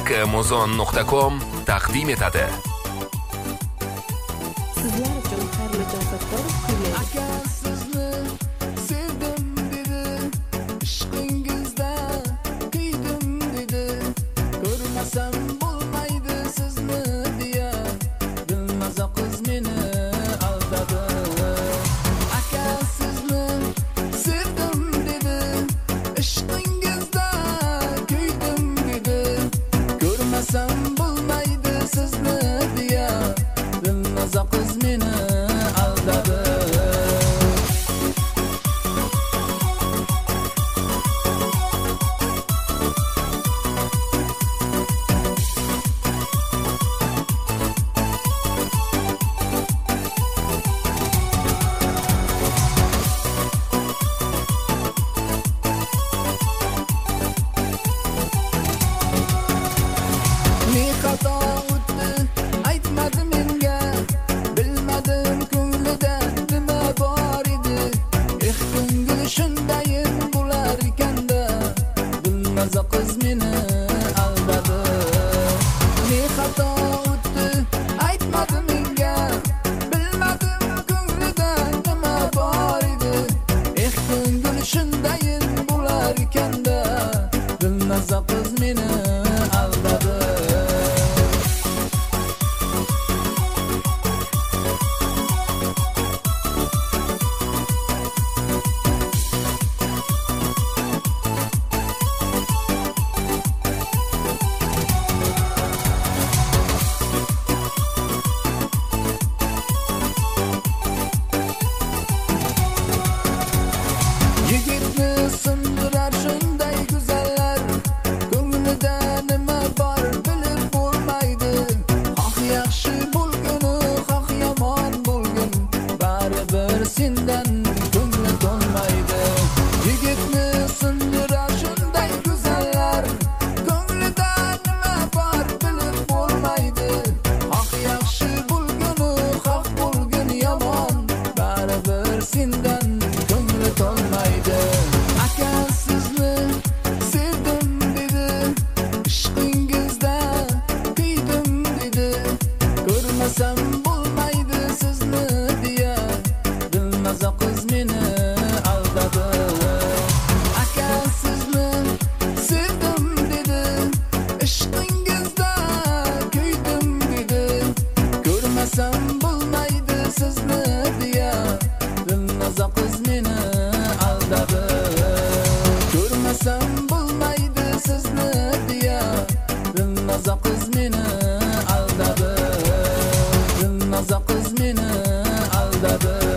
kmozon.com taqdim etadi. Sizlar uchun xayrli jonzotlar kuylaydi. Sizni sevdim dedi, ishqingizda kuydim dedi, ko'rmasam bo'lmaydi sizni deya, bilmaza qiz meni aldadi. Aka sizni sevdim dedi, ishqingizda kuydim dedi, ko'rmasam bo'lmaydi sizni deya, bilmaza qiz meni aldadi. Ne xato o'tdi aytmadi menga, bilmadim ko'nglida nima bor edi. Ko'ngil shundayin bo'lar ekanda, bilmaza qiz meni aldadi. Ne xato o'tdi aytmadi menga, bilmadim ko'nglida nima bor edi. Ko'ngil shundayin bo'lar ekanda, bilmaza qiz meni aldadi. Yigitni sindirar shunday go'zallar, ko'nglida nima bor bilib bo'lmaydi. Xoh yaxshi bo'lginu, xoh yomon bo'lgin, baribir sendan ko'ngli to'lmaydi. Yigitni sindirar shunday go'zallar, ko'nglida nima bor bilib bo'lmaydi. Xoh yaxshi bo'lginu, xoh bo'lgin yomon, baribir sendan ko'ngli to'lmaydi. Aka sizni sevdim dedi, ishqingizda kuydim dedi, ko'rmasam bo'lmaydi sizni deya, bilmaza qiz meni aldadi. Aka sizni sevdim dedi, ishqingizda kuydim dedi, ko'rmasam bo'lmaydi sizni deya, bilmaza qiz meni aldadi. Ko'rmasam bo'lmaydi sizni deya, bilmaza qiz meni aldadi. Bilmaza qiz meni aldadi.